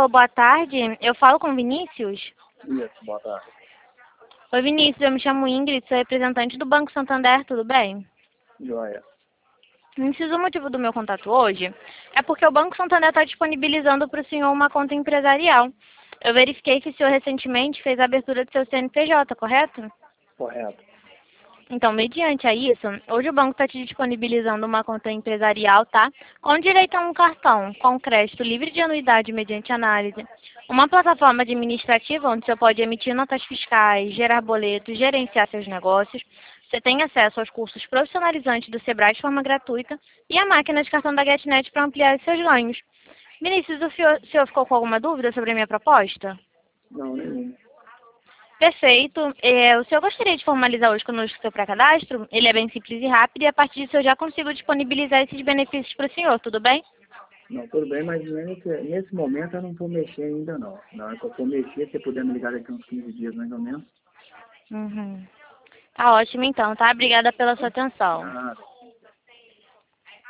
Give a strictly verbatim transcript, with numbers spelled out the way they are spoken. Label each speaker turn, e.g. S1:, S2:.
S1: Alô, boa tarde. Eu falo com o Vinícius?
S2: Isso, boa tarde.
S1: Oi, Vinícius. Eu me chamo Ingrid, sou representante do Banco Santander, tudo bem?
S2: Joia.
S1: Vinícius, o motivo do meu contato hoje é porque o Banco Santander está disponibilizando para o senhor uma conta empresarial. Eu verifiquei que o senhor recentemente fez a abertura do seu C N P J, correto?
S2: Correto.
S1: Então, mediante a isso, hoje o banco está te disponibilizando uma conta empresarial, tá? Com direito a um cartão com crédito livre de anuidade mediante análise, uma plataforma administrativa onde você pode emitir notas fiscais, gerar boletos, gerenciar seus negócios. Você tem acesso aos cursos profissionalizantes do Sebrae de forma gratuita e a máquina de cartão da GetNet para ampliar os seus ganhos. Vinícius, o senhor, o senhor ficou com alguma dúvida sobre a minha proposta?
S2: Não, nenhum.
S1: Perfeito. É, o senhor gostaria de formalizar hoje conosco o seu pré-cadastro? Ele é bem simples e rápido e a partir disso eu já consigo disponibilizar esses benefícios para o senhor, tudo bem?
S2: Não, tudo bem, mas nesse, nesse momento eu não vou mexer ainda não. Na hora que eu for mexer, se puder me ligar daqui uns quinze dias mais ou menos.
S1: Uhum. Tá ótimo então, tá? Obrigada pela sua atenção.
S2: Ah,